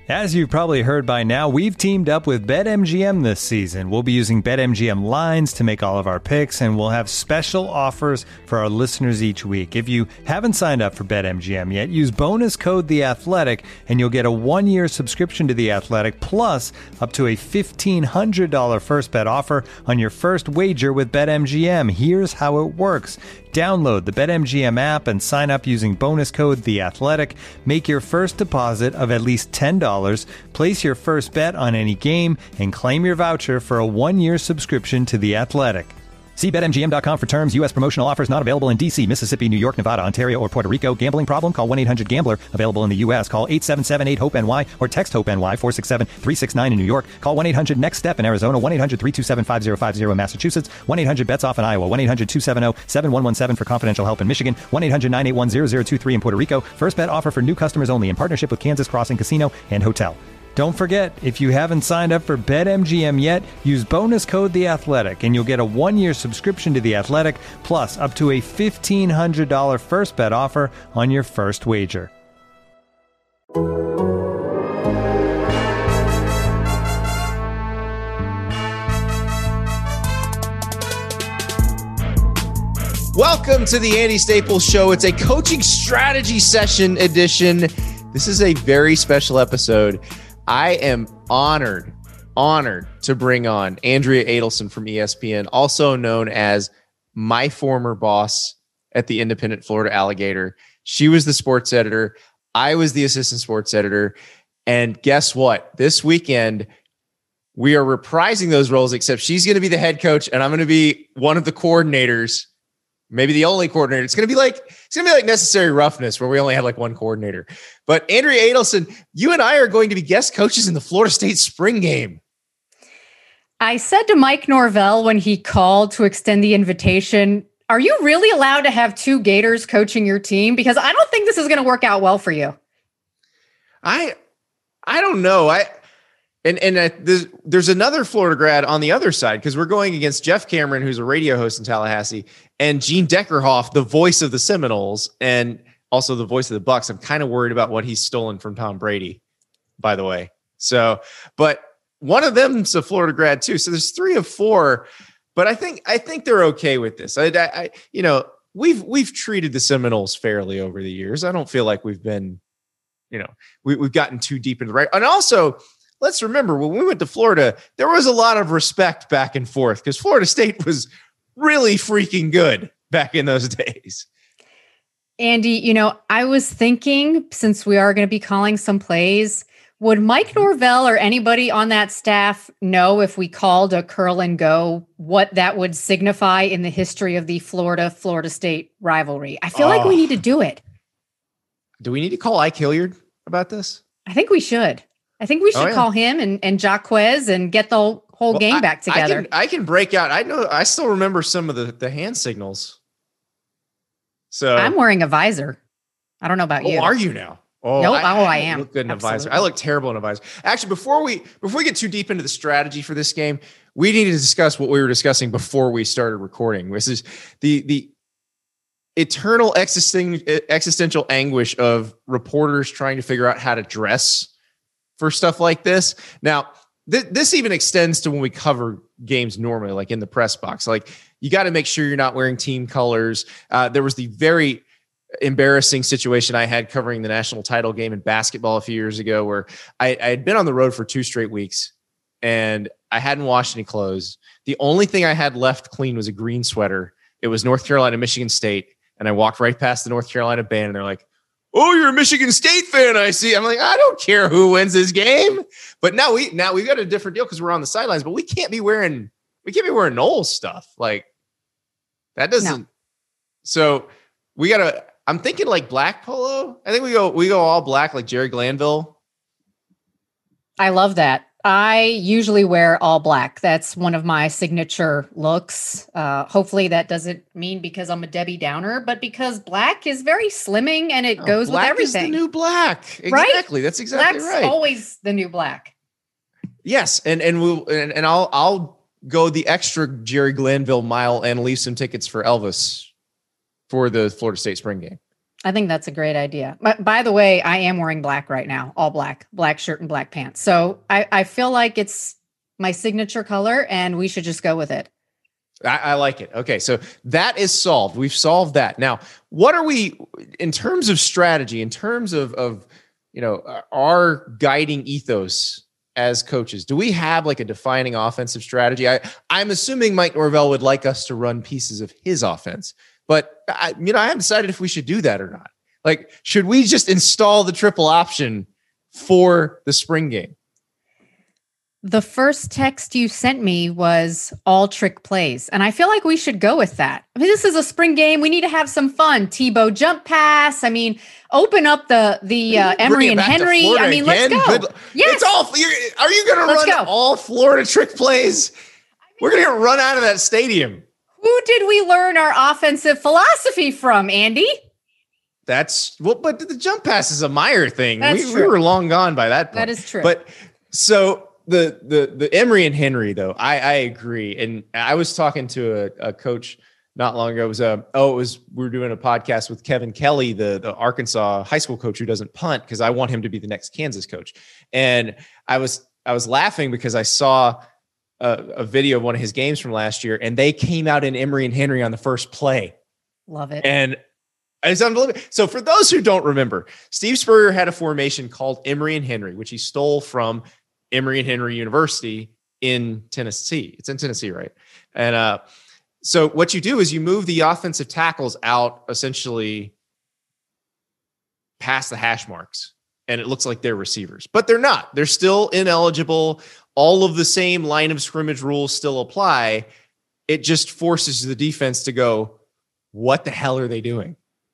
As you've probably heard by now, we've teamed up with BetMGM this season. We'll be using BetMGM lines to make all of our picks, and we'll have special offers for our listeners each week. If you haven't signed up for BetMGM yet, use bonus code The Athletic, and you'll get a 1-year subscription to The Athletic, plus up to a $1,500 first bet offer on your first wager with BetMGM. Here's how it works. Download the BetMGM app and sign up using bonus code The Athletic. Make your first deposit of at least $10. Place your first bet on any game and claim your voucher for a 1-year subscription to The Athletic. See BetMGM.com for terms. U.S. promotional offers not available in D.C., Mississippi, New York, Nevada, Ontario, or Puerto Rico. Gambling problem? Call 1-800-GAMBLER. Available in the U.S. Call 877-8-HOPE-NY or text HOPE-NY 467-369 in New York. Call 1-800-NEXT-STEP in Arizona. 1-800-327-5050 in Massachusetts. 1-800-BETS-OFF in Iowa. 1-800-270-7117 for confidential help in Michigan. 1-800-981-0023 in Puerto Rico. First bet offer for new customers only in partnership with Kansas Crossing Casino and Hotel. Don't forget, if you haven't signed up for BetMGM yet, use bonus code The Athletic, and you'll get a 1-year subscription to The Athletic, plus up to a $1,500 first bet offer on your first wager. Welcome to the Andy Staples Show. It's a coaching strategy session edition. This is a very special episode. I am honored to bring on Andrea Adelson from ESPN, also known as my former boss at the Independent Florida Alligator. She was the sports editor. I was the assistant sports editor. And guess what? This weekend, we are reprising those roles, except she's going to be the head coach and I'm going to be one of the coordinators. Maybe the only coordinator. It's gonna be like Necessary Roughness, where we only have like one coordinator. But Andrea Adelson, you and I are going to be guest coaches in the Florida State spring game. I said to Mike Norvell when he called to extend the invitation, are you really allowed to have two Gators coaching your team? Because I don't think this is going to work out well for you. I don't know. There's another Florida grad on the other side, because we're going against Jeff Cameron, who's a radio host in Tallahassee, and Gene Deckerhoff, the voice of the Seminoles and also the voice of the Bucks. I'm kind of worried about what he's stolen from Tom Brady, by the way. So, but one of them's a Florida grad too. So there's 3 of 4, but I think they're okay with this. We've treated the Seminoles fairly over the years. I don't feel like we've been, we've gotten too deep into the right. And also, let's remember, when we went to Florida, there was a lot of respect back and forth because Florida State was really freaking good back in those days. Andy, I was thinking, since we are going to be calling some plays, would Mike Norvell or anybody on that staff know if we called a curl and go, what that would signify in the history of the Florida State rivalry? I feel like we need to do it. Do we need to call Ike Hilliard about this? I think we should. I think we should call him and Jaquez and get the whole game back together. I can break out. I still remember some of the hand signals. So I'm wearing a visor. I don't know about you. Are you now? Oh, nope. I am. Look good in a visor. I look terrible in a visor. Actually, before we get too deep into the strategy for this game, we need to discuss what we were discussing before we started recording. This is the eternal existential anguish of reporters trying to figure out how to dress for stuff like this. Now, this even extends to when we cover games normally, like in the press box. Like, you got to make sure you're not wearing team colors. There was the very embarrassing situation I had covering the national title game in basketball a few years ago, where I had been on the road for 2 straight weeks and I hadn't washed any clothes. The only thing I had left clean was a green sweater. It was North Carolina, Michigan State. And I walked right past the North Carolina band and they're like, "Oh, you're a Michigan State fan, I see." I'm like, I don't care who wins this game. But now we've got a different deal because we're on the sidelines, but we can't be wearing Noles stuff. Like, that doesn't. No. So I'm thinking like black polo. I think we go all black, like Jerry Glanville. I love that. I usually wear all black. That's one of my signature looks. Hopefully that doesn't mean because I'm a Debbie Downer, but because black is very slimming and it goes with everything. Black is the new black. Exactly. Right? That's exactly Black's right. Always the new black. Yes. And I'll go the extra Jerry Glanville mile and leave some tickets for Elvis for the Florida State spring game. I think that's a great idea. By the way, I am wearing black right now, all black shirt and black pants. So I feel like it's my signature color and we should just go with it. I like it. Okay, so that is solved. We've solved that. Now, what are we, in terms of strategy, in terms of our guiding ethos as coaches? Do we have like a defining offensive strategy? I'm assuming Mike Norvell would like us to run pieces of his offense. But I haven't decided if we should do that or not. Like, should we just install the triple option for the spring game? The first text you sent me was all trick plays. And I feel like we should go with that. I mean, this is a spring game. We need to have some fun. Tebow jump pass. I mean, open up the Emory and Henry. I mean, again? Let's go. Yes. Are you going to run all Florida trick plays? We're going to get run out of that stadium. Who did we learn our offensive philosophy from, Andy? But the jump pass is a Meyer thing. We were long gone by that point. That is true. But so the Emory and Henry, though, I agree. And I was talking to a coach not long ago. We were doing a podcast with Kevin Kelly, the Arkansas high school coach who doesn't punt, because I want him to be the next Kansas coach. And I was laughing because I saw a video of one of his games from last year, and they came out in Emory and Henry on the first play. Love it. And it's unbelievable. So for those who don't remember, Steve Spurrier had a formation called Emory and Henry, which he stole from Emory and Henry University in Tennessee. It's in Tennessee, right? And so what you do is you move the offensive tackles out essentially past the hash marks, and it looks like they're receivers, but they're not. They're still ineligible. All of the same line of scrimmage rules still apply. It just forces the defense to go, what the hell are they doing?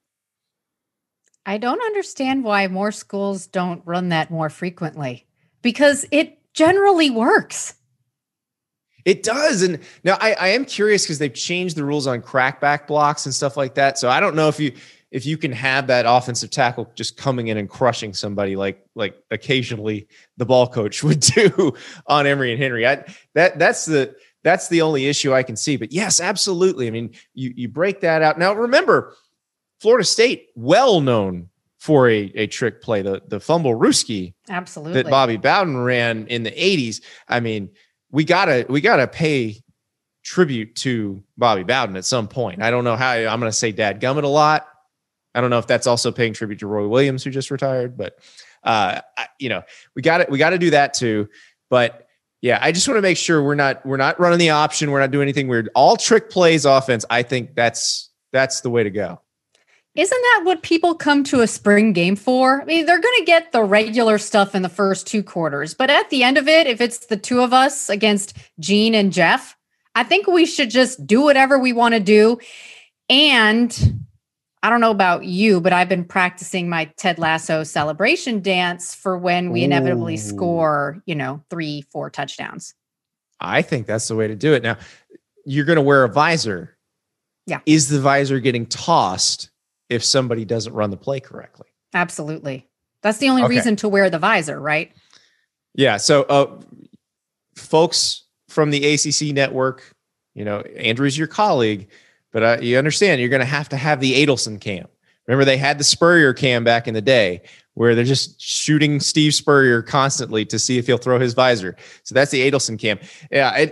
I don't understand why more schools don't run that more frequently, because it generally works. It does. And now I am curious because they've changed the rules on crackback blocks and stuff like that. So I don't know if you can have that offensive tackle just coming in and crushing somebody like occasionally the ball coach would do on Emory and Henry. That's the only issue I can see. But yes, absolutely. I mean, you break that out. Now remember, Florida State, well known for a trick play, the fumble Ruski, absolutely, that Bobby Bowden ran in the 80s. I mean, we gotta pay tribute to Bobby Bowden at some point. I don't know how. I'm going to say dadgummit a lot. I don't know if that's also paying tribute to Roy Williams, who just retired, but we got to do that too. But yeah, I just want to make sure we're not running the option. We're not doing anything weird. All trick plays offense. I think that's the way to go. Isn't that what people come to a spring game for? I mean, they're going to get the regular stuff in the first 2 quarters, but at the end of it, if it's the two of us against Gene and Jeff, I think we should just do whatever we want to do. And I don't know about you, but I've been practicing my Ted Lasso celebration dance for when we inevitably score, 3-4 touchdowns. I think that's the way to do it. Now, you're going to wear a visor. Yeah. Is the visor getting tossed if somebody doesn't run the play correctly? Absolutely. That's the only reason to wear the visor, right? Yeah. So folks from the ACC network, Andrew's your colleague, but you understand you're going to have the Adelson cam. Remember, they had the Spurrier cam back in the day where they're just shooting Steve Spurrier constantly to see if he'll throw his visor. So that's the Adelson cam. Yeah.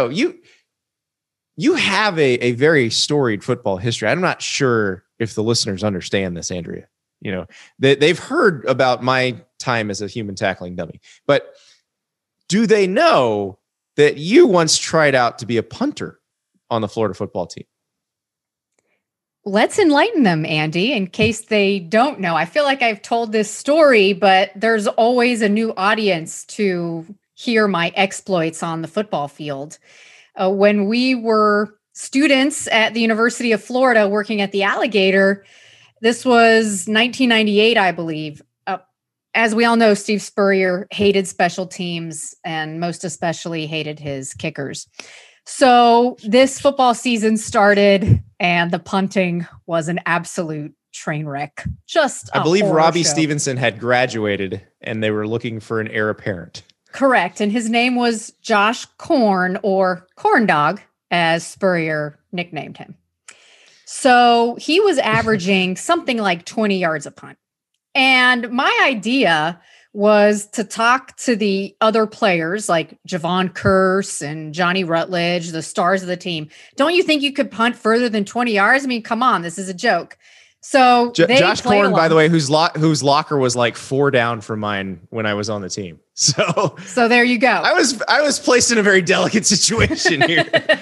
You have a very storied football history. I'm not sure if the listeners understand this, Andrea. They've heard about my time as a human tackling dummy, but do they know that you once tried out to be a punter on the Florida football team? Let's enlighten them, Andy, in case they don't know. I feel like I've told this story, but there's always a new audience to hear my exploits on the football field. When we were students at the University of Florida working at the Alligator, this was 1998, I believe. As we all know, Steve Spurrier hated special teams and most especially hated his kickers. So this football season started and the punting was an absolute train wreck. I believe Robbie Stevenson had graduated and they were looking for an heir apparent. Correct. And his name was Josh Corn, or Corn Dog, as Spurrier nicknamed him. So he was averaging something like 20 yards a punt. And my idea was to talk to the other players like Javon Curse and Johnny Rutledge, the stars of the team. Don't you think you could punt further than 20 yards? I mean, come on, this is a joke. So Josh Korn, by the way, whose locker was like 4 down from mine when I was on the team. So there you go. I was placed in a very delicate situation here.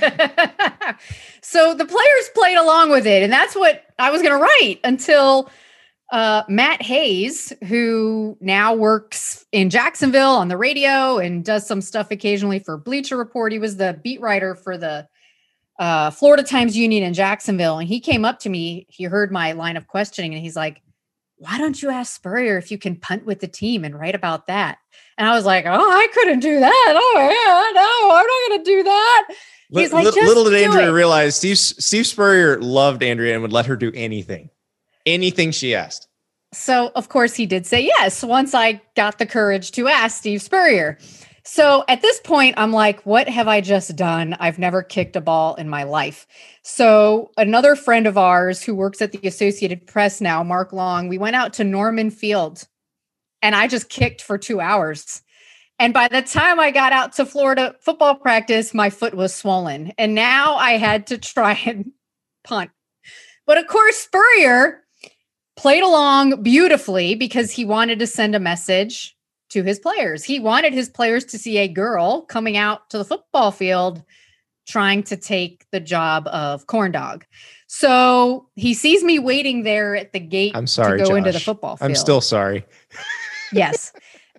So the players played along with it, and that's what I was going to write until Matt Hayes, who now works in Jacksonville on the radio and does some stuff occasionally for Bleacher Report. He was the beat writer for the Florida Times Union in Jacksonville. And he came up to me, he heard my line of questioning, and he's like, why don't you ask Spurrier if you can punt with the team and write about that? And I was like, oh, I couldn't do that. Oh, yeah, no, I'm not going to do that. He's like, little did Andrea realize Steve Spurrier loved Andrea and would let her do anything she asked. So, of course, he did say yes once I got the courage to ask Steve Spurrier. So at this point, I'm like, what have I just done? I've never kicked a ball in my life. So another friend of ours who works at the Associated Press now, Mark Long, we went out to Norman Field and I just kicked for 2 hours. And by the time I got out to Florida football practice, my foot was swollen. And now I had to try and punt. But of course, Spurrier played along beautifully because he wanted to send a message to his players. He wanted his players to see a girl coming out to the football field trying to take the job of corn dog. So he sees me waiting there at the gate to go Josh. Into the football field. I'm still sorry. Yes.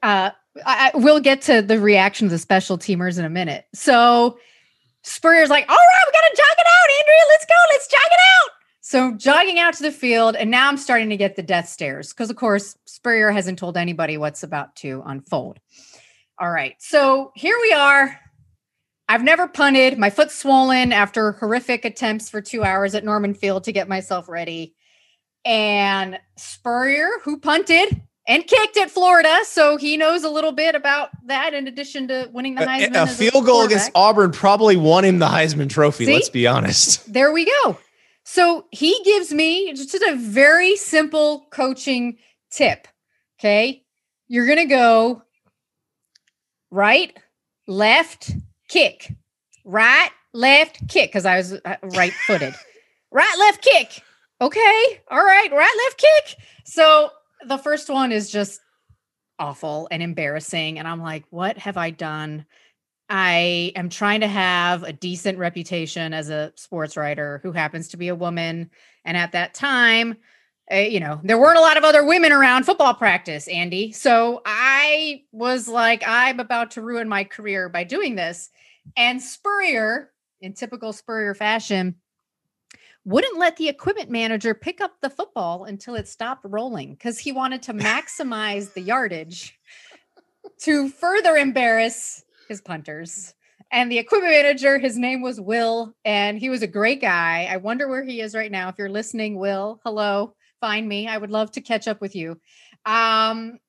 I will get to the reaction of the special teamers in a minute. So Spurrier's like, all right, we got to jog it out, Andrea. Let's go. Let's jog it out. So jogging out to the field, and now I'm starting to get the death stares because, of course, Spurrier hasn't told anybody what's about to unfold. All right, so here we are. I've never punted. My foot's swollen after horrific attempts for 2 hours at Norman Field to get myself ready. And Spurrier, who punted and kicked at Florida, so he knows a little bit about that in addition to winning the Heisman. A field goal against Auburn probably won him the Heisman Trophy, let's be honest. There we go. So he gives me just a very simple coaching tip. Okay. You're going to go right, left, kick, right, left, kick. Cause I was right footed, right, left, kick. Okay. All right. Right, left, kick. So the first one is just awful and embarrassing. And I'm like, what have I done? I am trying to have a decent reputation as a sports writer who happens to be a woman. And at that time, there weren't a lot of other women around football practice, Andy. So I was like, I'm about to ruin my career by doing this. And Spurrier, in typical Spurrier fashion, wouldn't let the equipment manager pick up the football until it stopped rolling because he wanted to maximize the yardage to further embarrass his punters. And the equipment manager, his name was Will, and he was a great guy. I wonder where he is right now. If you're listening, Will, hello, find me. I would love to catch up with you. And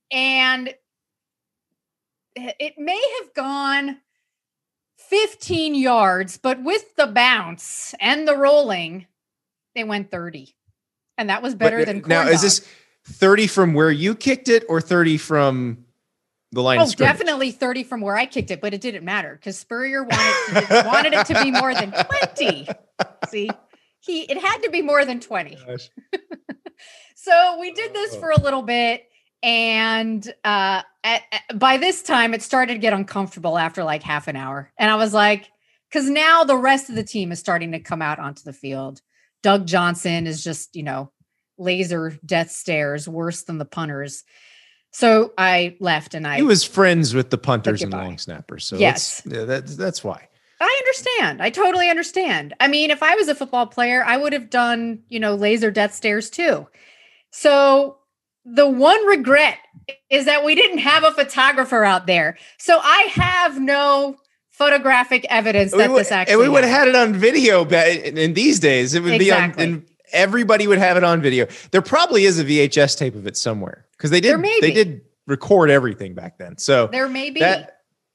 it may have gone 15 yards, but with the bounce and the rolling, they went 30. And that was better than corn Now, dog. Is this 30 from where you kicked it or 30 from the line of scrimmage? Definitely 30 from where I kicked it, but it didn't matter because Spurrier wanted it to be more than 20. See, it had to be more than 20. So we did this for a little bit. And by this time, it started to get uncomfortable after like half an hour. And I was like, because now the rest of the team is starting to come out onto the field. Doug Johnson is just, laser death stares worse than the punters. So I left and he was friends with the punters and long snappers. So yes, that's why. I understand. I totally understand. I mean, if I was a football player, I would have done, laser death stares too. So the one regret is that we didn't have a photographer out there. So I have no photographic evidence that this actually and we would have had it on video in these days. It would be on, and everybody would have it on video. There probably is a VHS tape of it somewhere because they did record everything back then. So there may be.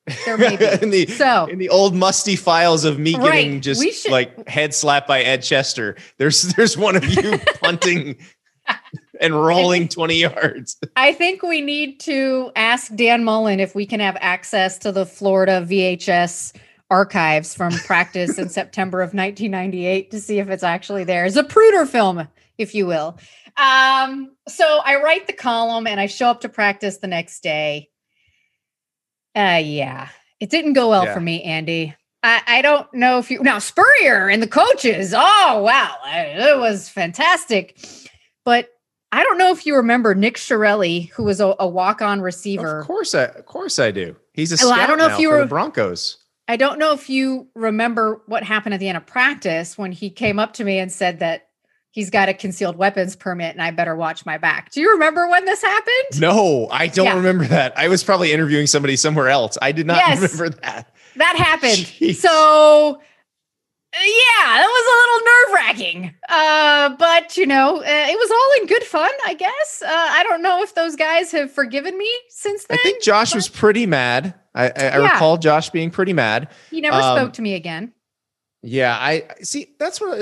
There may be. in the old musty files of me getting like head slapped by Ed Chester, there's one of you punting and rolling 20 yards. I think we need to ask Dan Mullen if we can have access to the Florida VHS archives from practice in September of 1998 to see if it's actually there. It's a Zapruder film, if you will. So I write the column and I show up to practice the next day. Yeah, it didn't go well for me, Andy. I don't know if now Spurrier and the coaches. Oh, wow. It was fantastic. But I don't know if you remember Nick Shirelli, who was a walk-on receiver. Of course I do. He's a scout for the Broncos. I don't know if you remember what happened at the end of practice when he came up to me and said that he's got a concealed weapons permit and I better watch my back. Do you remember when this happened? No, I don't remember that. I was probably interviewing somebody somewhere else. I did not remember that. That happened. Jeez. So yeah, that was a little nerve-wracking. But it was all in good fun, I guess. I don't know if those guys have forgiven me since then. I think Josh was pretty mad. I recall Josh being pretty mad. He never spoke to me again. Yeah, I see. That's what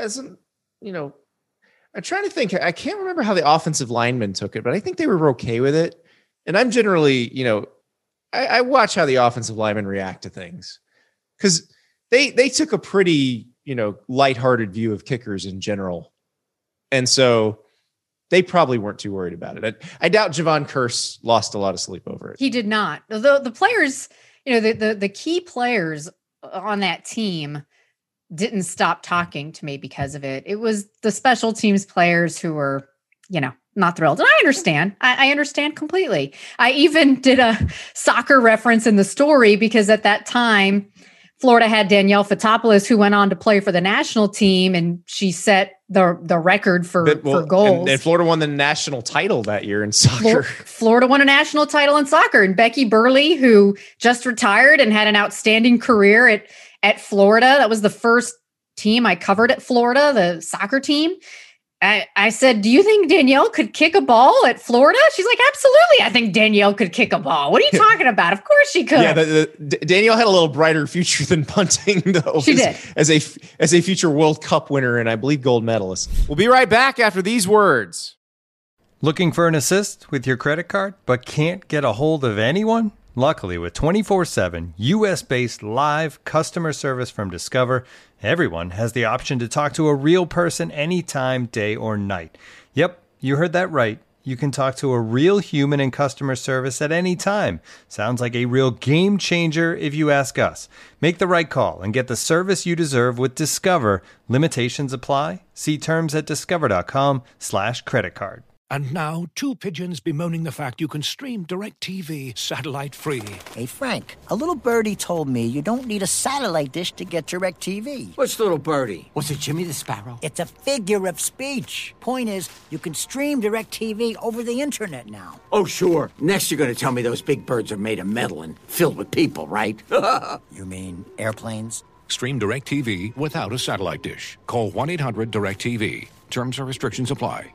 I'm trying to think. I can't remember how the offensive linemen took it, but I think they were okay with it. And I'm generally, I watch how the offensive linemen react to things because they took a pretty, lighthearted view of kickers in general. And so they probably weren't too worried about it. I doubt Javon Curse lost a lot of sleep over it. He did not. The players, the key players on that team didn't stop talking to me because of it. It was the special teams players who were, not thrilled. And I understand. I understand completely. I even did a soccer reference in the story because at that time, Florida had Danielle Fotopoulos, who went on to play for the national team, and she set the record for goals. And Florida won the national title that year in soccer. Florida won a national title in soccer. And Becky Burley, who just retired and had an outstanding career at Florida, that was the first team I covered at Florida, the soccer team. I said, do you think Danielle could kick a ball at Florida? She's like, absolutely. I think Danielle could kick a ball. What are you talking about? Of course she could. Yeah, Danielle had a little brighter future than punting, though. She did. As a future World Cup winner and I believe gold medalist. We'll be right back after these words. Looking for an assist with your credit card, but can't get a hold of anyone? Luckily, with 24/7 U.S.-based live customer service from Discover, everyone has the option to talk to a real person anytime, day or night. Yep, you heard that right. You can talk to a real human in customer service at any time. Sounds like a real game changer if you ask us. Make the right call and get the service you deserve with Discover. Limitations apply. See terms at discover.com/creditcard. And now, two pigeons bemoaning the fact you can stream DirecTV satellite-free. Hey, Frank, a little birdie told me you don't need a satellite dish to get DirecTV. Which little birdie? Was it Jimmy the Sparrow? It's a figure of speech. Point is, you can stream DirecTV over the internet now. Oh, sure. Next you're going to tell me those big birds are made of metal and filled with people, right? You mean airplanes? Stream DirecTV without a satellite dish. Call 1-800-DirecTV. Terms and restrictions apply.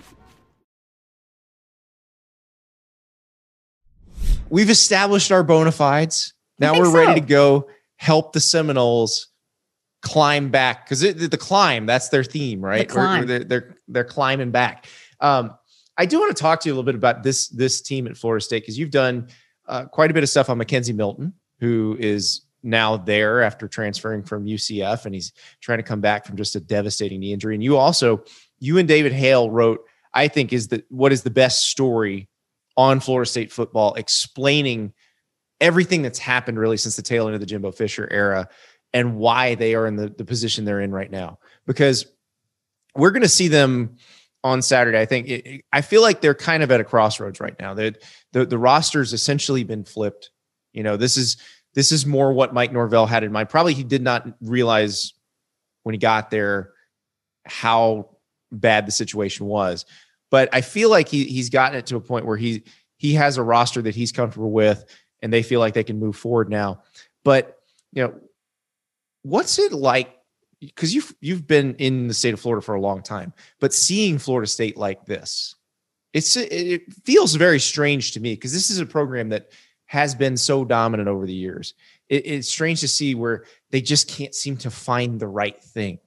We've established our bona fides. Now we're ready to go help the Seminoles climb back because the climb, that's their theme, right? They're climbing back. I do want to talk to you a little bit about this team at Florida State because you've done quite a bit of stuff on Mackenzie Milton, who is now there after transferring from UCF, and he's trying to come back from just a devastating knee injury. And you and David Hale wrote, I think, what is the best story on Florida State football, explaining everything that's happened really since the tail end of the Jimbo Fisher era and why they are in the position they're in right now. Because we're going to see them on Saturday. I think I feel like they're kind of at a crossroads right now. The roster's essentially been flipped. This is more what Mike Norvell had in mind. Probably he did not realize when he got there how bad the situation was. But I feel like he's gotten it to a point where he has a roster that he's comfortable with, and they feel like they can move forward now. But what's it like? Because you've been in the state of Florida for a long time, but seeing Florida State like this, it feels very strange to me because this is a program that has been so dominant over the years. It's strange to see where they just can't seem to find the right thing.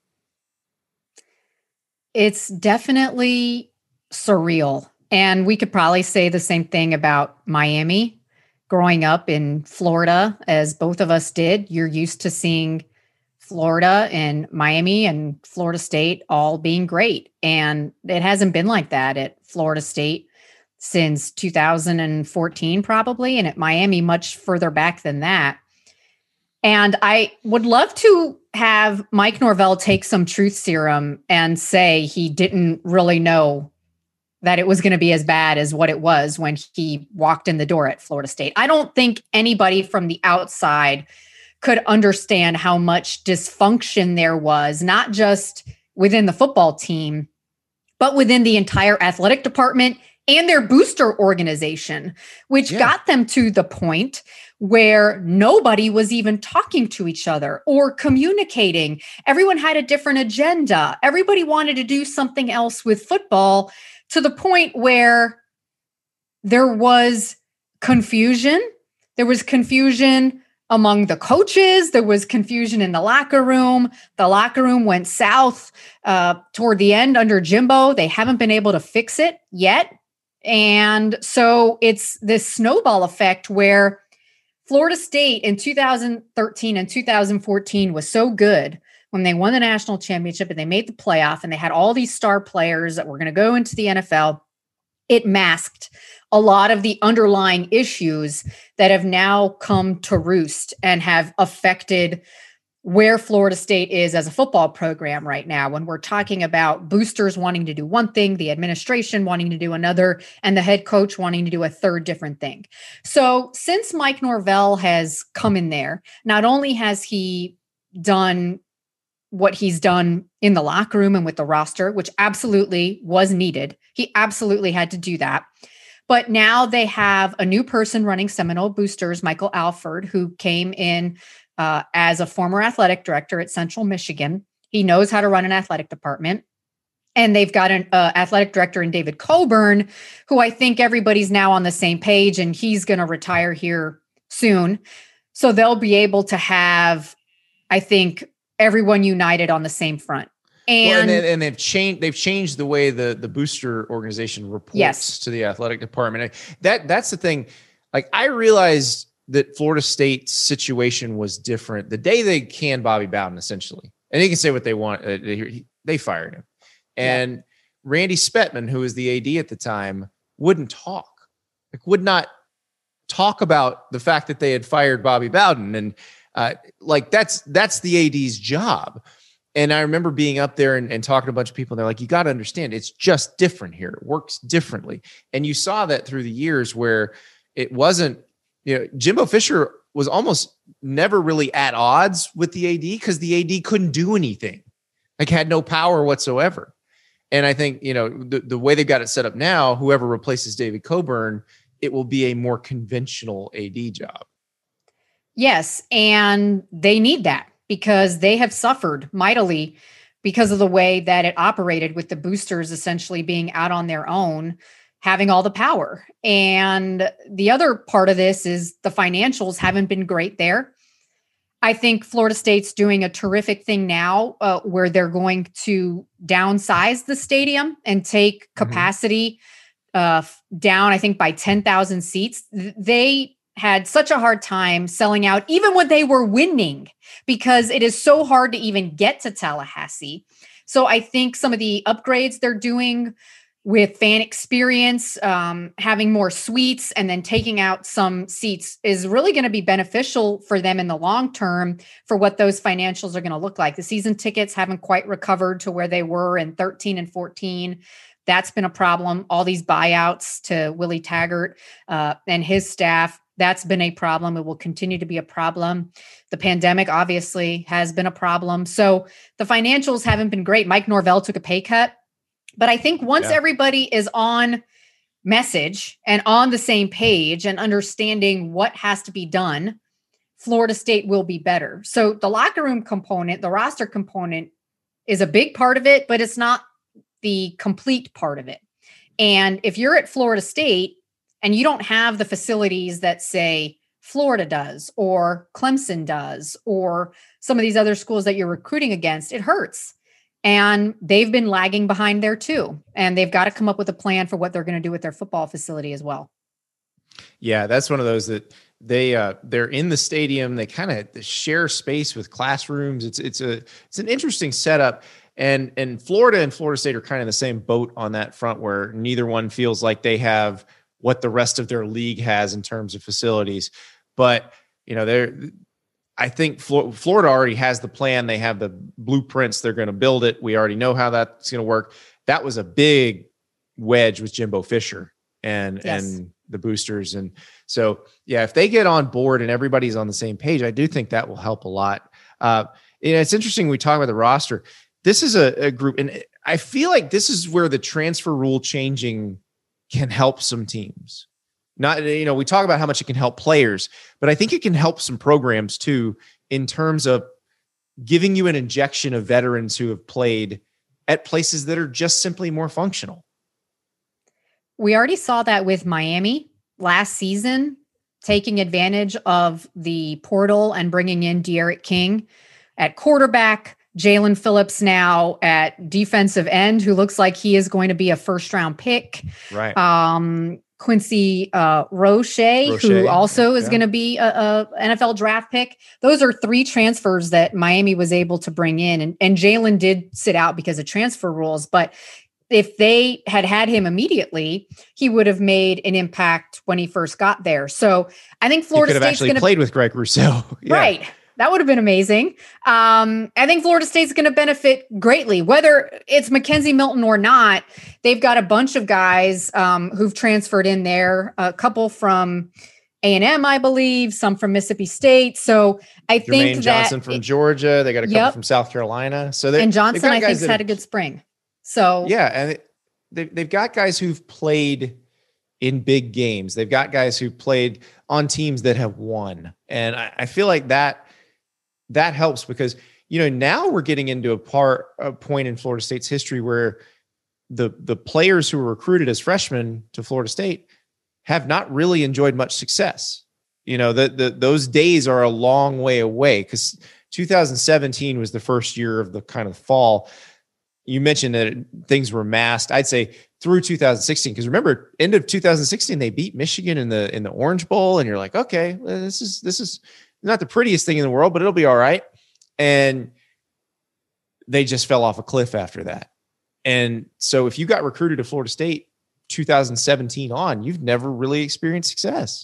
It's definitely surreal. And we could probably say the same thing about Miami. Growing up in Florida, as both of us did, you're used to seeing Florida and Miami and Florida State all being great. And it hasn't been like that at Florida State since 2014, probably, and at Miami much further back than that. And I would love to have Mike Norvell take some truth serum and say he didn't really know that it was going to be as bad as what it was when he walked in the door at Florida State. I don't think anybody from the outside could understand how much dysfunction there was, not just within the football team, but within the entire athletic department and their booster organization, which got them to the point where nobody was even talking to each other or communicating. Everyone had a different agenda. Everybody wanted to do something else with football, to the point where there was confusion. There was confusion among the coaches. There was confusion in the locker room. The locker room went south toward the end under Jimbo. They haven't been able to fix it yet. And so it's this snowball effect where Florida State in 2013 and 2014 was so good when they won the national championship and they made the playoff and they had all these star players that were going to go into the NFL. It masked a lot of the underlying issues that have now come to roost and have affected where Florida State is as a football program right now. When we're talking about boosters wanting to do one thing, the administration wanting to do another, and the head coach wanting to do a third different thing. So since Mike Norvell has come in there, not only has he done what he's done in the locker room and with the roster, which absolutely was needed. He absolutely had to do that. But now they have a new person running Seminole Boosters, Michael Alford, who came in as a former athletic director at Central Michigan. He knows how to run an athletic department. And they've got an athletic director in David Coburn, who I think everybody's now on the same page, and he's going to retire here soon. So they'll be able to have, I think, everyone united on the same front. And, and they've changed the way the booster organization reports to the athletic department. That's the thing. Like, I realized that Florida State's situation was different the day they canned Bobby Bowden, essentially. And they can say what they want. They fired him. And Randy Spettman, who was the AD at the time, would not talk about the fact that they had fired Bobby Bowden. And that's the AD's job. And I remember being up there and talking to a bunch of people, and they're like, you got to understand, it's just different here. It works differently. And you saw that through the years where it wasn't, Jimbo Fisher was almost never really at odds with the AD because the AD couldn't do anything, had no power whatsoever. And I think, the way they've got it set up now, whoever replaces David Coburn, it will be a more conventional AD job. Yes, and they need that because they have suffered mightily because of the way that it operated, with the boosters essentially being out on their own, having all the power. And the other part of this is the financials haven't been great there. I think Florida State's doing a terrific thing now where they're going to downsize the stadium and take capacity down, I think, by 10,000 seats. They had such a hard time selling out, even when they were winning, because it is so hard to even get to Tallahassee. So I think some of the upgrades they're doing with fan experience, having more suites, and then taking out some seats is really going to be beneficial for them in the long term for what those financials are going to look like. The season tickets haven't quite recovered to where they were in 13 and 14. That's been a problem. All these buyouts to Willie Taggart and his staff, that's been a problem. It will continue to be a problem. The pandemic obviously has been a problem. So the financials haven't been great. Mike Norvell took a pay cut. But I think once everybody is on message and on the same page and understanding what has to be done, Florida State will be better. So the locker room component, the roster component is a big part of it, but it's not the complete part of it. And if you're at Florida State and you don't have the facilities that, say, Florida does or Clemson does or some of these other schools that you're recruiting against, it hurts. And they've been lagging behind there too. And they've got to come up with a plan for what they're going to do with their football facility as well. Yeah, that's one of those that they're in the stadium. They kind of share space with classrooms. It's an interesting setup. And Florida and Florida State are kind of in the same boat on that front, where neither one feels like they have what the rest of their league has in terms of facilities. But I think Florida already has the plan. They have the blueprints. They're going to build it. We already know how that's going to work. That was a big wedge with Jimbo Fisher and the boosters. And so, yeah, if they get on board and everybody's on the same page, I do think that will help a lot. It's interesting. We talk about the roster. This is a group, and I feel like this is where the transfer rule changing can help some teams. Not, we talk about how much it can help players, but I think it can help some programs too, in terms of giving you an injection of veterans who have played at places that are just simply more functional. We already saw that with Miami last season, taking advantage of the portal and bringing in De'Aaron King at quarterback, Jalen Phillips now at defensive end, who looks like he is going to be a first-round pick. Right. Quincy Roche, who also is going to be a NFL draft pick. Those are three transfers that Miami was able to bring in. And Jalen did sit out because of transfer rules. But if they had him immediately, he would have made an impact when he first got there. So I think Florida State's going to played with Greg Rousseau. Yeah. Right. That would have been amazing. I think Florida State's going to benefit greatly, whether it's Mackenzie Milton or not. They've got a bunch of guys who've transferred in there, a couple from A&M, I believe, some from Mississippi State. So I think Jermaine Johnson from Georgia. They got a couple from South Carolina. So and Johnson, I think, has had a good spring. So yeah, and they've got guys who've played in big games. They've got guys who played on teams that have won, and I feel like that helps because, now we're getting into a point in Florida State's history where the players who were recruited as freshmen to Florida State have not really enjoyed much success. Those days are a long way away, because 2017 was the first year of the kind of fall. You mentioned that things were masked. I'd say through 2016, because remember, end of 2016, they beat Michigan in the Orange Bowl, and you're like, okay, well, this is not the prettiest thing in the world, but it'll be all right. And they just fell off a cliff after that. And so if you got recruited to Florida State 2017 on, you've never really experienced success.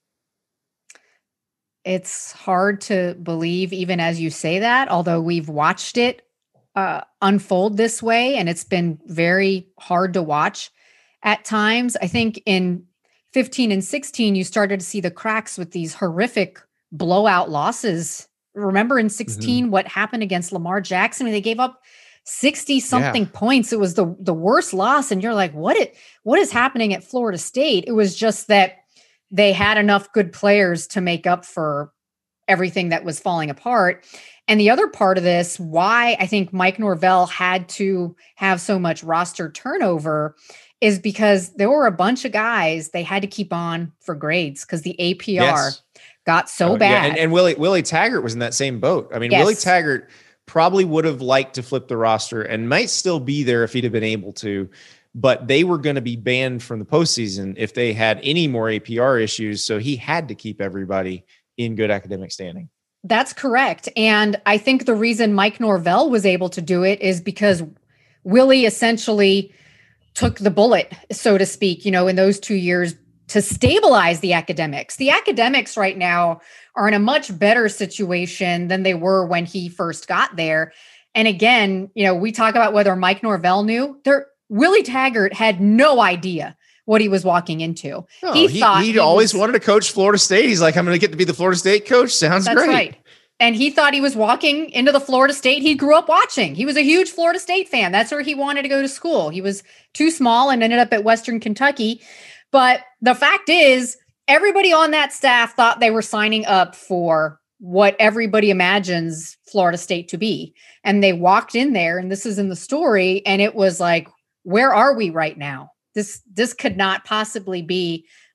It's hard to believe, even as you say that, although we've watched it unfold this way, and it's been very hard to watch at times. I think in 15 and 16, you started to see the cracks with these horrific blowout losses. Remember in 16, what happened against Lamar Jackson? I mean, they gave up 60 something points. It was the worst loss. And you're like, what is happening at Florida State? It was just that they had enough good players to make up for everything that was falling apart. And the other part of this, why I think Mike Norvell had to have so much roster turnover, is because there were a bunch of guys they had to keep on for grades because the APR got so bad. Yeah. And Willie Taggart was in that same boat. I mean, Willie Taggart probably would have liked to flip the roster and might still be there if he'd have been able to, but they were going to be banned from the postseason if they had any more APR issues. So he had to keep everybody in good academic standing. That's correct. And I think the reason Mike Norvell was able to do it is because Willie essentially took the bullet, so to speak, in those 2 years to stabilize the academics. The academics right now are in a much better situation than they were when he first got there. And again, we talk about whether Mike Norvell knew. Willie Taggart had no idea what he was walking into. No, he always wanted to coach Florida State. He's like, I'm going to get to be the Florida State coach. Sounds great. That's right. And he thought he was walking into the Florida State he grew up watching. He was a huge Florida State fan. That's where he wanted to go to school. He was too small and ended up at Western Kentucky. But the fact is, everybody on that staff thought they were signing up for what everybody imagines Florida State to be. And they walked in there, and this is in the story, and it was like, where are we right now? This could not possibly be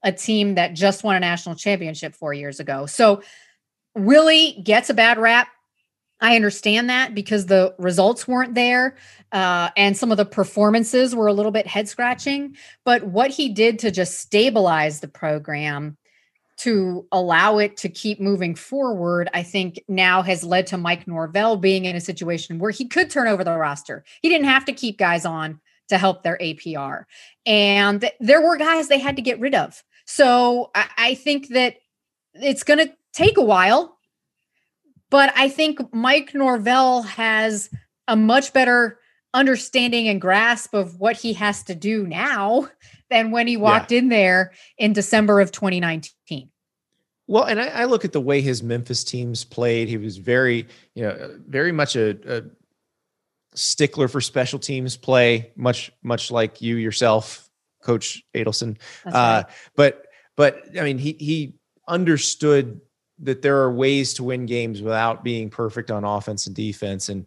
a team that just won a national championship 4 years ago. So Willie gets a bad rap. I understand that because the results weren't there and some of the performances were a little bit head scratching. But what he did to just stabilize the program to allow it to keep moving forward, I think now has led to Mike Norvell being in a situation where he could turn over the roster. He didn't have to keep guys on to help their APR. And there were guys they had to get rid of. So I think that it's going to take a while, but I think Mike Norvell has a much better understanding and grasp of what he has to do now than when he walked in there in December of 2019. Well, and I look at the way his Memphis teams played. He was very much a stickler for special teams play, much like you yourself, Coach Adelson. Right. But I mean, he understood that there are ways to win games without being perfect on offense and defense. And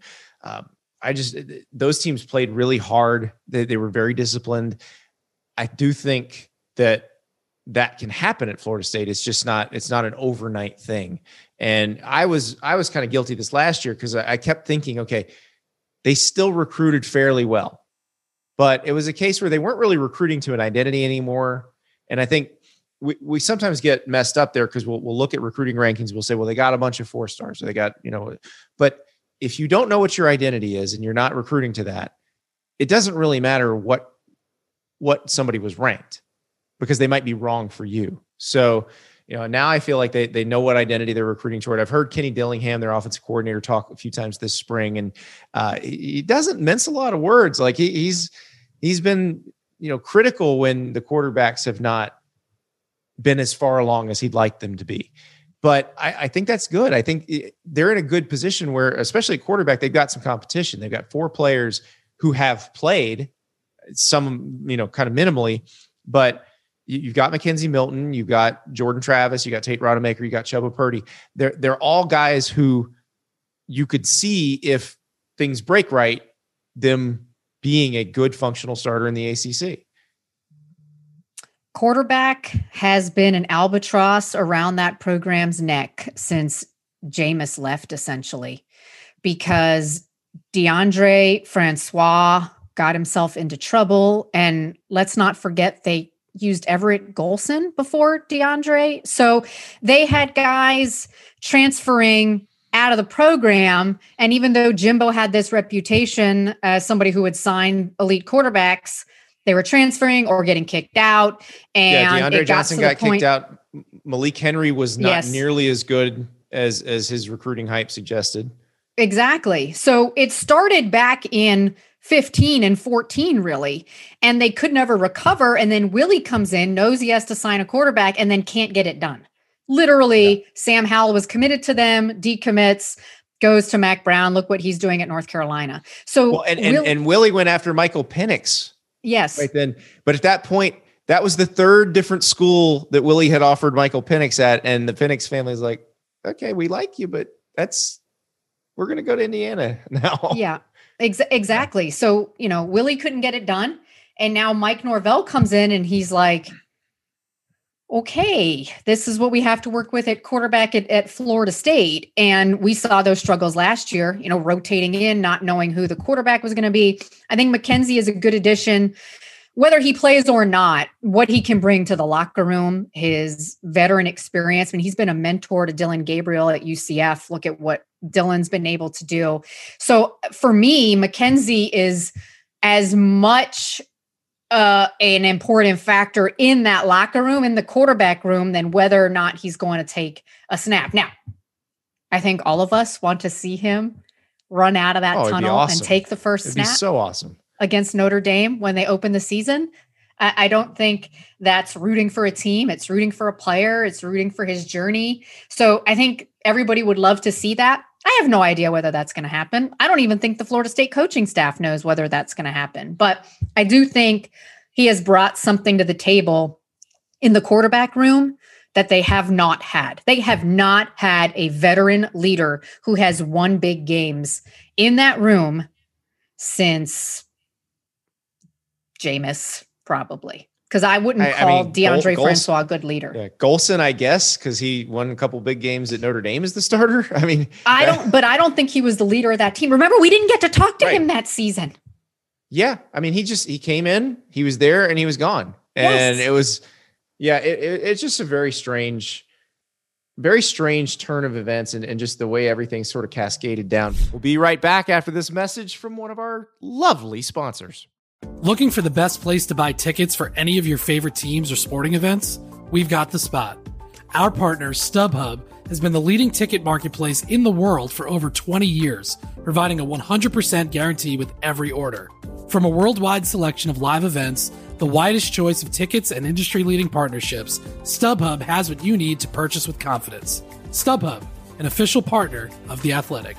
those teams played really hard. They were very disciplined. I do think that can happen at Florida State. It's not an overnight thing. And I was kind of guilty this last year because I kept thinking, okay, they still recruited fairly well, but it was a case where they weren't really recruiting to an identity anymore. And I think we sometimes get messed up there because we'll look at recruiting rankings. We'll say, well, they got a bunch of 4-stars. So they got, but if you don't know what your identity is and you're not recruiting to that, it doesn't really matter what somebody was ranked because they might be wrong for you. So, now I feel like they know what identity they're recruiting toward. I've heard Kenny Dillingham, their offensive coordinator, talk a few times this spring, and he doesn't mince a lot of words. Like he's been, critical when the quarterbacks have not been as far along as he'd like them to be. But I think that's good. I think they're in a good position where, especially at quarterback, they've got some competition. They've got 4 players who have played, some, kind of minimally, but you've got Mackenzie Milton, you've got Jordan Travis, you got Tate Rodemaker, you got Chubba Purdy. They're all guys who you could see, if things break right, them being a good functional starter in the ACC. Quarterback has been an albatross around that program's neck since Jameis left, essentially, because DeAndre Francois got himself into trouble. And let's not forget, they used Everett Golson before DeAndre. So they had guys transferring out of the program. And even though Jimbo had this reputation as somebody who would sign elite quarterbacks, they were transferring or getting kicked out. And DeAndre Johnson got kicked out. Malik Henry was not nearly as good as his recruiting hype suggested. Exactly. So it started back in 15 and 14, really, and they could never recover. And then Willie comes in, knows he has to sign a quarterback, and then can't get it done. Literally, Sam Howell was committed to them, decommits, goes to Mac Brown. Look what he's doing at North Carolina. So, and Willie went after Michael Penix. Yes. Right then. But at that point, that was the 3rd different school that Willie had offered Michael Penix at. And the Penix family is like, okay, we like you, but we're going to go to Indiana now. Yeah, exactly. So, Willie couldn't get it done. And now Mike Norvell comes in and he's like, okay, this is what we have to work with at quarterback at Florida State. And we saw those struggles last year, rotating in, not knowing who the quarterback was going to be. I think Mackenzie is a good addition, whether he plays or not, what he can bring to the locker room, his veteran experience. I mean, he's been a mentor to Dylan Gabriel at UCF. Look at what Dylan's been able to do. So for me, Mackenzie is as much an important factor in that locker room, in the quarterback room, than whether or not he's going to take a snap. Now, I think all of us want to see him run out of that tunnel and take the first snap. It'd be so awesome against Notre Dame when they open the season. I don't think that's rooting for a team. It's rooting for a player. It's rooting for his journey. So I think everybody would love to see that. I have no idea whether that's going to happen. I don't even think the Florida State coaching staff knows whether that's going to happen. But I do think he has brought something to the table in the quarterback room that they have not had. They have not had a veteran leader who has won big games in that room since Jameis, probably. because I wouldn't call DeAndre Francois a good leader. Yeah, Golson, I guess, because he won a couple big games at Notre Dame as the starter. I mean, I don't think he was the leader of that team. Remember, we didn't get to talk to him that season. Yeah, I mean, he came in, he was there, and he was gone, and it was, it's just a very strange turn of events, and just the way everything sort of cascaded down. We'll be right back after this message from one of our lovely sponsors. Looking for the best place to buy tickets for any of your favorite teams or sporting events? We've got the spot. Our partner, StubHub, has been the leading ticket marketplace in the world for over 20 years, providing a 100% guarantee with every order. From a worldwide selection of live events, the widest choice of tickets, and industry-leading partnerships, StubHub has what you need to purchase with confidence. StubHub, an official partner of The Athletic.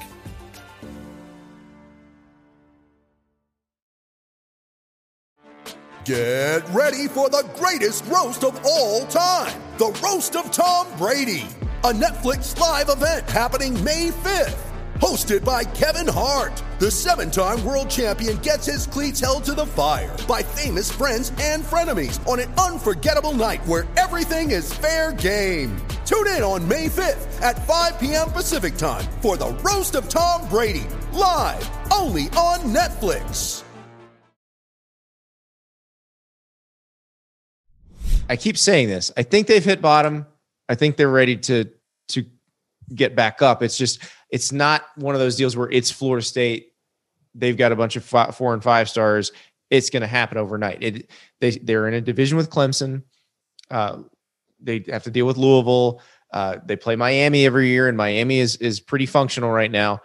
Get ready for the greatest roast of all time, the Roast of Tom Brady, a Netflix live event happening May 5th. Hosted by Kevin Hart, the 7-time world champion gets his cleats held to the fire by famous friends and frenemies on an unforgettable night where everything is fair game. Tune in on May 5th at 5 p.m. Pacific time for the Roast of Tom Brady, live only on Netflix. I keep saying this. I think they've hit bottom. I think they're ready to get back up. It's not one of those deals where it's Florida State. They've got a bunch of 4 and 5 stars. It's going to happen overnight. They're in a division with Clemson. They have to deal with Louisville. They play Miami every year, and Miami is pretty functional right now.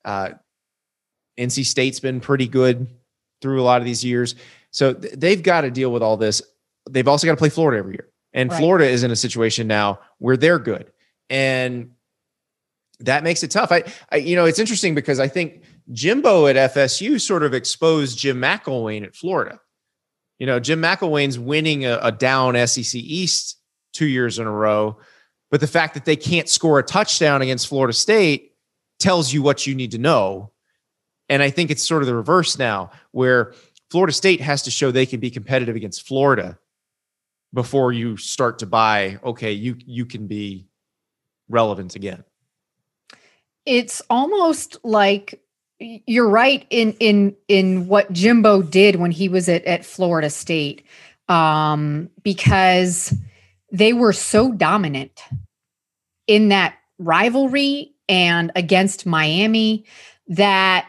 NC State's been pretty good through a lot of these years. So they've got to deal with all this. They've also got to play Florida every year. And Florida is in a situation now where they're good. And that makes it tough. I it's interesting because I think Jimbo at FSU sort of exposed Jim McElwain at Florida. Jim McElwain's winning a down SEC East 2 years in a row, but the fact that they can't score a touchdown against Florida State tells you what you need to know. And I think it's sort of the reverse now, where Florida State has to show they can be competitive against Florida before you start to buy, okay, you can be relevant again. It's almost like you're right in what Jimbo did when he was at Florida State, because they were so dominant in that rivalry and against Miami that,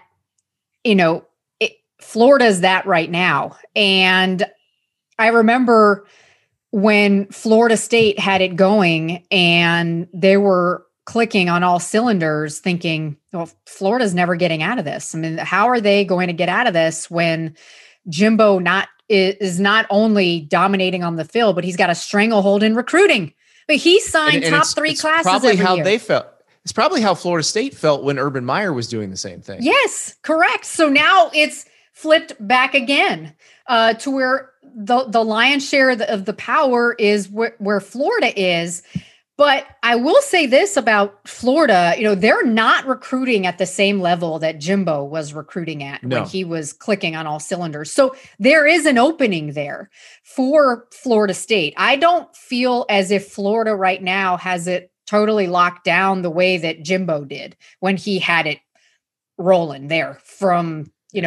Florida's that right now. And I remember when Florida State had it going and they were clicking on all cylinders thinking, well, Florida's never getting out of this. I mean, how are they going to get out of this when Jimbo is not only dominating on the field, but he's got a stranglehold in recruiting? But he signed top 3 classes probably every how year. They felt. It's probably how Florida State felt when Urban Meyer was doing the same thing. Yes, correct. So now it's flipped back again to where the lion's share of the power is where Florida is. But I will say this about Florida, they're not recruiting at the same level that Jimbo was recruiting at when he was clicking on all cylinders. So there is an opening there for Florida State. I don't feel as if Florida right now has it totally locked down the way that Jimbo did when he had it rolling there from,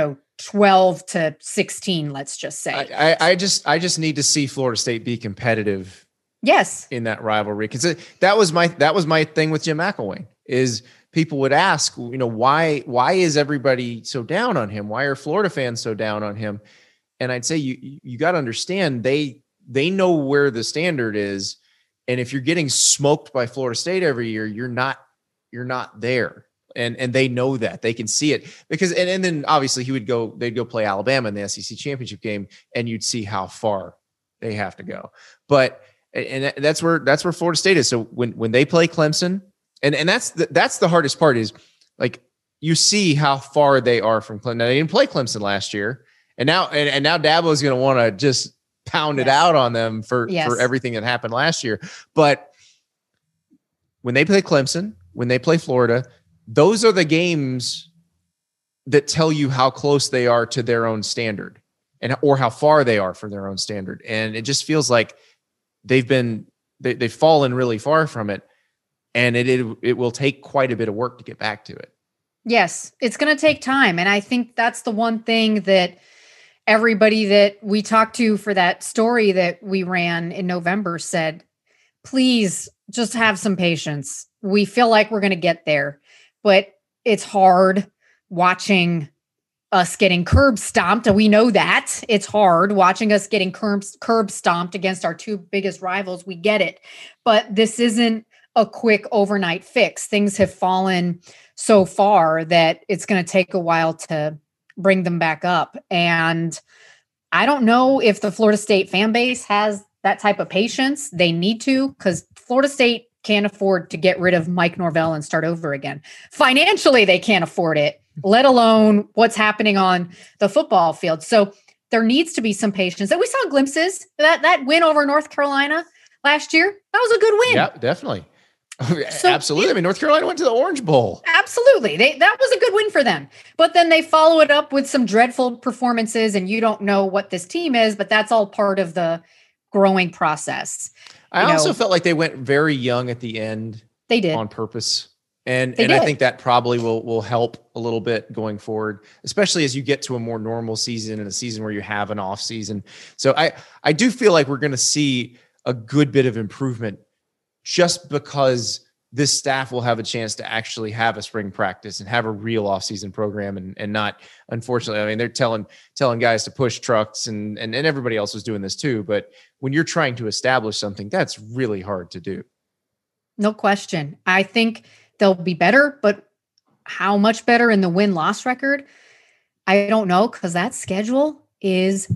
12 to 16, let's just say. I just need to see Florida State be competitive. Yes. In that rivalry. Because that was my thing with Jim McElwain, is people would ask, why is everybody so down on him? Why are Florida fans so down on him? And I'd say you got to understand they know where the standard is. And if you're getting smoked by Florida State every year, you're not there. And they know that. They can see it because and then obviously they'd go play Alabama in the SEC championship game, and you'd see how far they have to go. But and that's where Florida State is. So when they play Clemson, and that's the hardest part, is like you see how far they are from Clemson. Now, they didn't play Clemson last year, and now Dabo is going to want to just pound it out on them for everything that happened last year. But when they play Clemson, when they play Florida, those are the games that tell you how close they are to their own standard. or how far they are from their own standard. And it just feels like they've fallen really far from it. And it will take quite a bit of work to get back to it. Yes, it's going to take time. And I think that's the one thing that everybody that we talked to for that story that we ran in November said, please just have some patience. We feel like we're going to get there, but it's hard watching us getting curb stomped. And we know that it's hard watching us getting curb stomped against our two biggest rivals. We get it, but this isn't a quick overnight fix. Things have fallen so far that it's going to take a while to bring them back up. And I don't know if the Florida State fan base has that type of patience. They need to, because Florida State can't afford to get rid of Mike Norvell and start over again. Financially, they can't afford it, let alone what's happening on the football field. So there needs to be some patience. And we saw glimpses. That win over North Carolina last year, that was a good win. Yeah, definitely. So, absolutely. I mean, North Carolina went to the Orange Bowl. Absolutely. That was a good win for them. But then they follow it up with some dreadful performances, and you don't know what this team is, but that's all part of the growing process. I also felt like they went very young at the end. They did. On purpose. And I think that probably will help a little bit going forward, especially as you get to a more normal season and a season where you have an off season. So I do feel like we're going to see a good bit of improvement just because this staff will have a chance to actually have a spring practice and have a real off-season program and not, unfortunately, I mean, they're telling guys to push trucks and everybody else was doing this too. But when you're trying to establish something, that's really hard to do. No question. I think they'll be better, but how much better in the win-loss record? I don't know, because that schedule is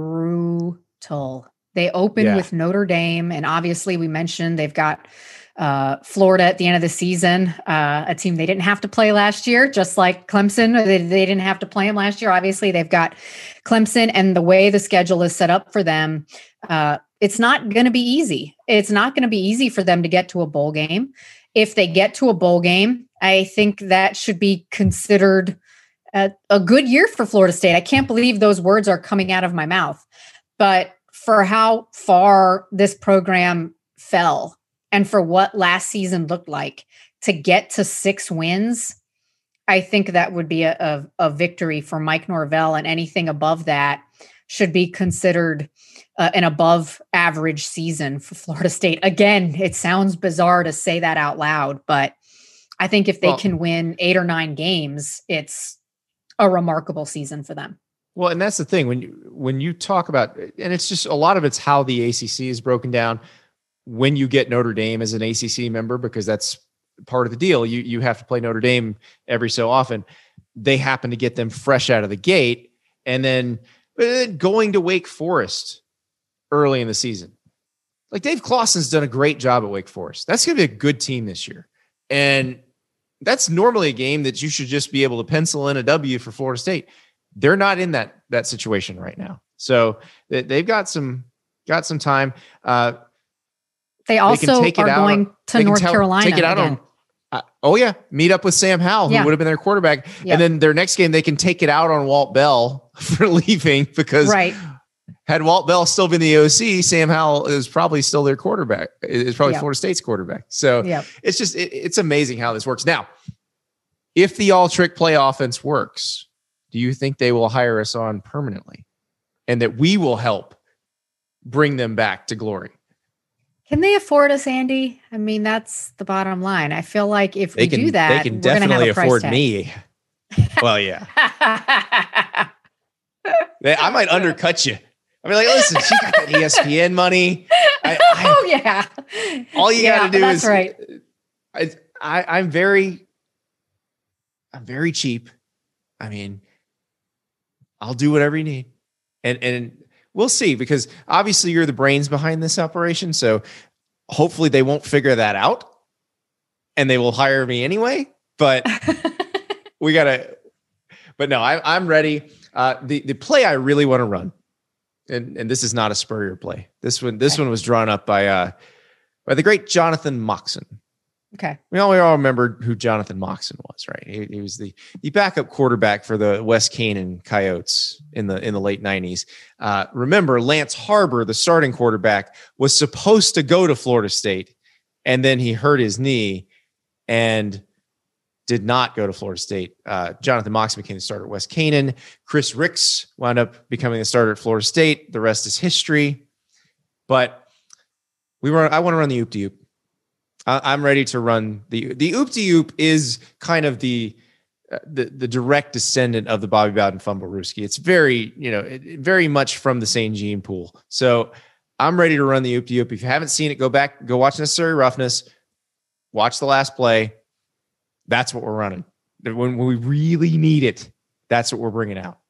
brutal. They open with Notre Dame, and obviously we mentioned they've got Florida at the end of the season, a team they didn't have to play last year, just like Clemson. They didn't have to play them last year. Obviously, they've got Clemson, and the way the schedule is set up for them, it's not going to be easy. It's not going to be easy for them to get to a bowl game. If they get to a bowl game, I think that should be considered a good year for Florida State. I can't believe those words are coming out of my mouth, but for how far this program fell and for what last season looked like, to get to 6 wins, I think that would be a victory for Mike Norvell, and anything above that should be considered an above average season for Florida State. Again, it sounds bizarre to say that out loud, but I think if they can win 8 or 9 games, it's a remarkable season for them. Well, and that's the thing when you talk about, and it's just a lot of it's how the ACC is broken down. When you get Notre Dame as an ACC member, because that's part of the deal, you have to play Notre Dame every so often. They happen to get them fresh out of the gate, and then going to Wake Forest early in the season. Like, Dave Clawson's done a great job at Wake Forest. That's going to be a good team this year, and that's normally a game that you should just be able to pencil in a W for Florida State. They're not in that situation right now. So they've got some time. They also are going to North Carolina. Take it out again. On meet up with Sam Howell, who would have been their quarterback. Yep. And then their next game, they can take it out on Walt Bell for leaving, because had Walt Bell still been the OC, Sam Howell is probably still their quarterback. Is probably Florida State's quarterback. So it's just, it's amazing how this works. Now, if the all-trick play offense works, do you think they will hire us on permanently and that we will help bring them back to glory? Can they afford us, Andy? I mean, that's the bottom line. I feel like if we do that, they can definitely afford me. Well, yeah. I might undercut you. I mean, like, listen, she got that ESPN money. All you got to do is right. I'm very cheap. I mean, I'll do whatever you need. And we'll see, because obviously you're the brains behind this operation. So hopefully they won't figure that out and they will hire me anyway. But but no, I'm ready. The play I really want to run, and this is not a Spurrier play. This one was drawn up by the great Jonathan Moxon. Okay. We all remember who Jonathan Moxon was, right? He was the backup quarterback for the West Canaan Coyotes in the late 90s. Remember, Lance Harbor, the starting quarterback, was supposed to go to Florida State, and then he hurt his knee and did not go to Florida State. Jonathan Moxon became the starter at West Canaan. Chris Ricks wound up becoming the starter at Florida State. The rest is history. But I want to run the oop de oop. I'm ready to run the oop de oop. Is kind of the direct descendant of the Bobby Bowden Fumblerooski. It's very much from the same gene pool. So I'm ready to run the oop de oop. If you haven't seen it, go watch Necessary Roughness. Watch the last play. That's what we're running. When we really need it, that's what we're bringing out.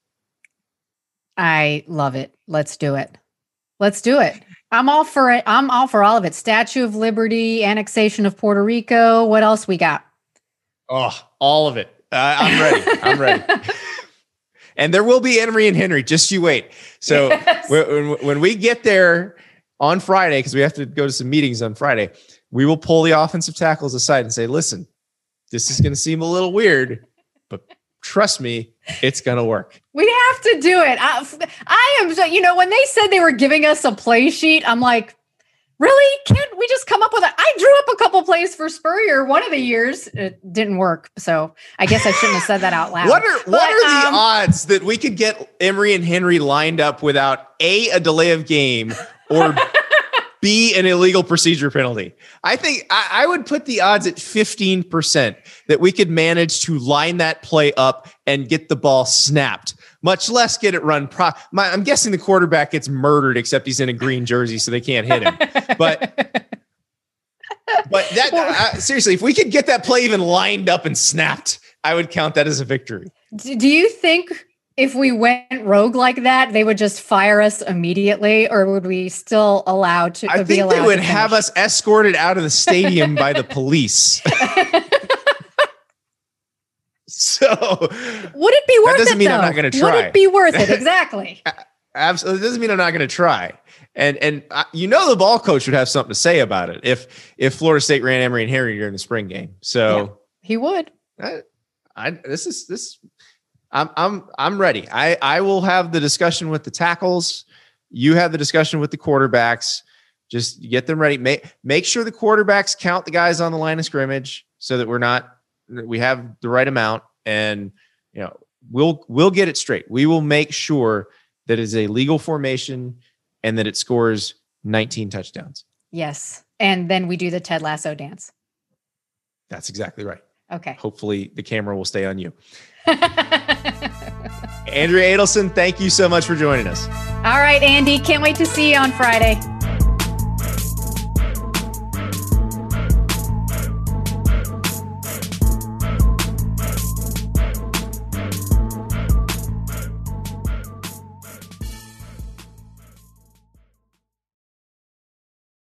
I love it. Let's do it. I'm all for it. I'm all for all of it. Statue of Liberty, annexation of Puerto Rico. What else we got? Oh, all of it. I'm ready. And there will be Emory and Henry. Just you wait. So yes. when we get there on Friday, because we have to go to some meetings on Friday, we will pull the offensive tackles aside and say, listen, this is going to seem a little weird, but trust me, it's going to work. We have to do it. I am, when they said they were giving us a play sheet, I'm like, really? Can't we just come up with it? I drew up a couple plays for Spurrier one of the years. It didn't work. So I guess I shouldn't have said that out loud. What are the odds that we could get Emory and Henry lined up without a delay of game or B, an illegal procedure penalty? I think I would put the odds at 15% that we could manage to line that play up and get the ball snapped, much less get it run. I'm guessing the quarterback gets murdered, except he's in a green jersey, so they can't hit him. But that seriously, if we could get that play even lined up and snapped, I would count that as a victory. Do you think if we went rogue like that, they would just fire us immediately, or would we still allowed to? I think they would have us escorted out of the stadium by the police. So would it be worth it? That doesn't mean I'm not going to try. Would it be worth it? Exactly. Absolutely. It doesn't mean I'm not going to try. And the ball coach would have something to say about it if Florida State ran Emory and Henry during the spring game. So yeah, he would. I'm ready. I will have the discussion with the tackles. You have the discussion with the quarterbacks. Just get them ready. Make sure the quarterbacks count the guys on the line of scrimmage so that we have the right amount, and we'll get it straight. We will make sure that it's a legal formation and that it scores 19 touchdowns. Yes. And then we do the Ted Lasso dance. That's exactly right. Okay. Hopefully the camera will stay on you. Andrea Adelson, thank you so much for joining us. All right, Andy. Can't wait to see you on Friday.